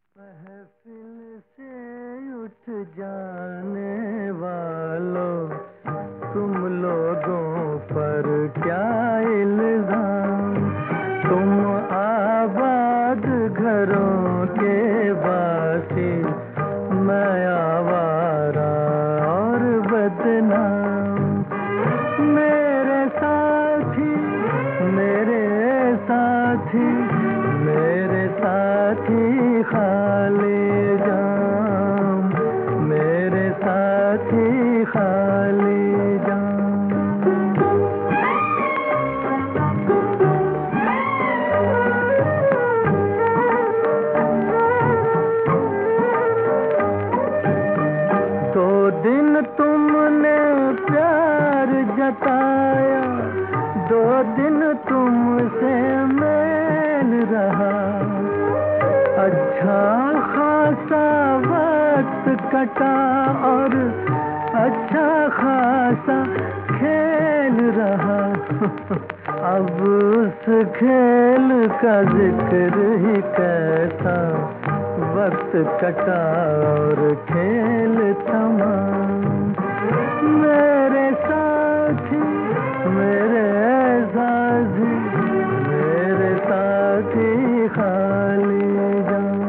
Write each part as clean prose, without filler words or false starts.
महफिल से उठ जाने वालों, तुम लोगों पर क्या इल्जाम। तुम आबाद घरों के वासी, मैं आवारा और बदनाम। मेरे साथी मेरे साथी मेरे साथी खाली जाम, मेरे साथी खाली जाम। दो दिन तुमने प्यार जताया, दो दिन तुमसे मेल रहा। अच्छा खासा वक्त कटा और अच्छा खासा खेल रहा। अब उस खेल का जिक्र ही कैसा, वक्त कटा और खेल थमा। मेरे साथी मेरे साथी मेरे साथी खाली जाम।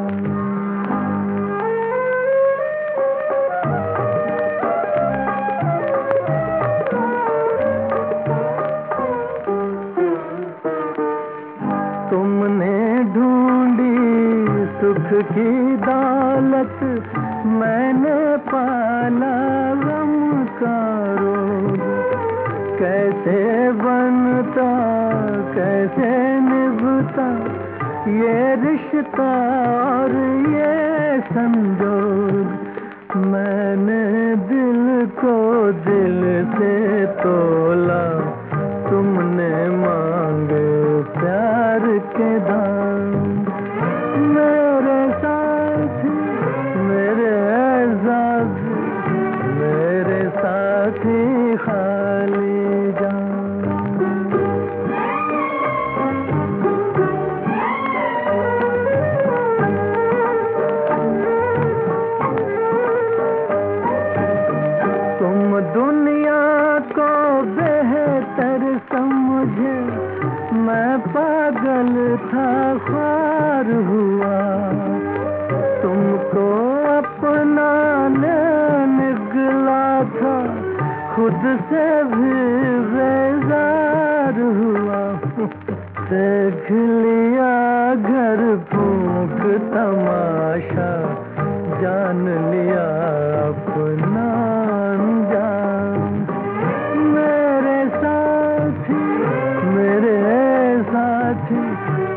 तुमने ढूंढी सुख की दौलत, मैंने पाला गम का रोग। कैसे बनता कैसे निभता ये रिश्ता और ये संजोग। मैंने दिल को दिल से तोला, तुमने मांगे प्यार के दाम। मेरे साथी मेरे साथी मेरे साथी खाली जाम। तुम दुनिया को बेहतर समझे, मैं पागल था ख्वार हुआ। तुमको अपनाने निकला था, खुद से भी बेजार हुआ। देख लिया घर फूंक तमाशा, जान लिया अपना अंजाम। मेरे साथी मेरे साथी